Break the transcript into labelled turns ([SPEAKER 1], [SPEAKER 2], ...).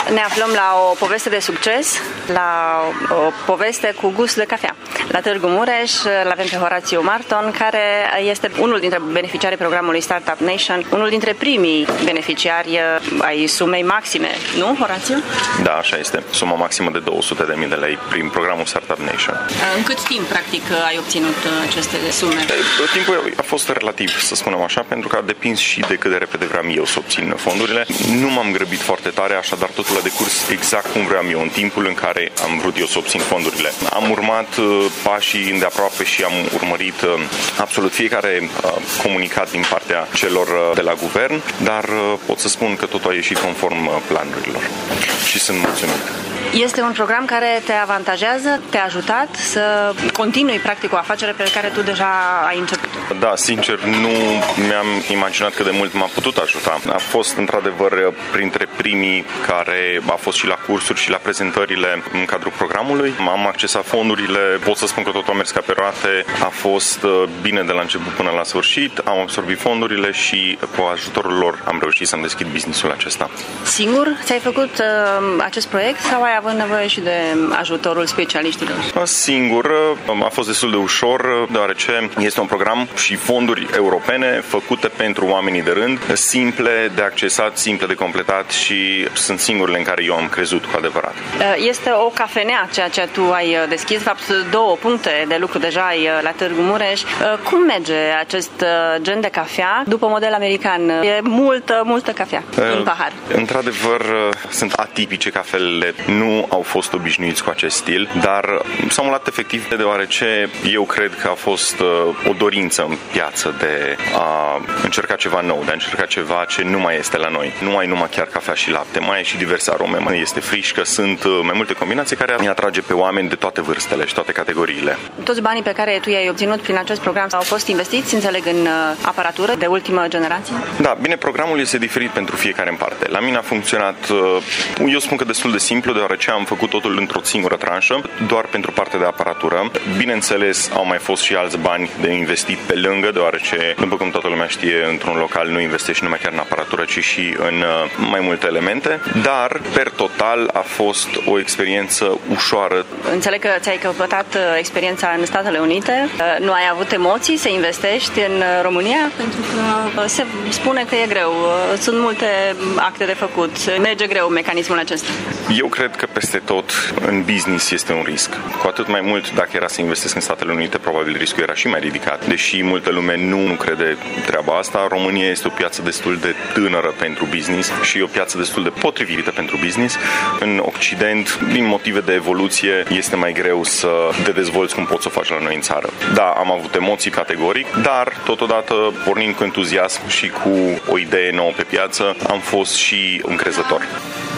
[SPEAKER 1] Ne aflăm la o poveste de succes, la o poveste cu gust de cafea. La Târgu Mureș l-avem pe Horațiu Marton, care este unul dintre beneficiarii programului Startup Nation, unul dintre primii beneficiari ai sumei maxime, nu, Horațiu?
[SPEAKER 2] Da, așa este. Suma maximă de 200.000 de lei prin programul Startup Nation.
[SPEAKER 1] În cât timp, practic, ai obținut aceste sume?
[SPEAKER 2] Timpul a fost relativ, să spunem așa, pentru că a depins și de cât de repede vreau eu să obțin fondurile. Nu m-am grăbit foarte tare, așadar totul a decurs exact cum vreau eu, în timpul în care am vrut eu să obțin fondurile. Am urmat pașii îndeaproape și am urmărit absolut fiecare comunicat din partea celor de la guvern, dar pot să spun că totul a ieșit conform planurilor și sunt mulțumit.
[SPEAKER 1] Este un program care te avantajează, te-a ajutat să continui practic o afacere pe care tu deja ai început.
[SPEAKER 2] Da, sincer, nu mi-am imaginat cât de mult m-a putut ajuta. A fost într-adevăr printre primii care a fost și la cursuri și la prezentările în cadrul programului. Am accesat fondurile, pot să spun că totul a mers ca pe roate, a fost bine de la început până la sfârșit, am absorbit fondurile și cu ajutorul lor am reușit să-mi deschid business-ul acesta.
[SPEAKER 1] Singur ți-ai făcut acest proiect sau ai avut nevoie și de ajutorul specialiștilor?
[SPEAKER 2] Singur, a fost destul de ușor, deoarece este un program și fonduri europene făcute pentru oamenii de rând, simple de accesat, simple de completat și sunt singurele în care eu am crezut cu adevărat.
[SPEAKER 1] Este o cafenea, ceea ce tu ai deschis, de fapt 2 puncte de lucru deja ai la Târgu Mureș. Cum merge acest gen de cafea după model american? E multă cafea în pahar.
[SPEAKER 2] Într-adevăr, sunt atipice cafelele, nu au fost obișnuiți cu acest stil, dar s-au mulat efectiv deoarece eu cred că a fost o dorință în piață de a încerca ceva nou, de a încerca ceva ce nu mai este la noi. Nu ai numai chiar cafea și lapte, mai ai și diverse arome, mai este frișcă, sunt mai multe combinații care îi atrage pe oameni de toate vârstele și toate categoriile.
[SPEAKER 1] Toți banii pe care tu i-ai obținut prin acest program au fost investiți, înțeleg, în aparatură de ultimă generație?
[SPEAKER 2] Da, bine, programul este diferit pentru fiecare în parte. La mine a funcționat, eu spun că destul de simplu, deoarece am făcut totul într-o singură tranșă, doar pentru partea de aparatură. Bineînțeles, au mai fost și alți bani de investit pe lângă, deoarece, după cum toată lumea știe, într-un local nu investești numai chiar în aparatură, ci și în mai multe elemente, dar, per total, a fost o experiență ușoară.
[SPEAKER 1] Înțeleg că ți-ai căpătat experiența în Statele Unite. Nu ai avut emoții să investești în România? Pentru că se spune că e greu. Sunt multe acte de făcut. Merge greu mecanismul acesta.
[SPEAKER 2] Eu cred că peste tot în business este un risc. Cu atât mai mult dacă era să investesc în Statele Unite, probabil riscul era și mai ridicat. Deși multă lume nu crede treaba asta, România este o piață destul de tânără pentru business și o piață destul de potrivită pentru business. În Occident, din motive de evoluție, este mai greu să te dezvolți cum poți să o faci la noi în țară. Da, am avut emoții categoric, dar totodată, pornind cu entuziasm și cu o idee nouă pe piață, am fost și încrezător.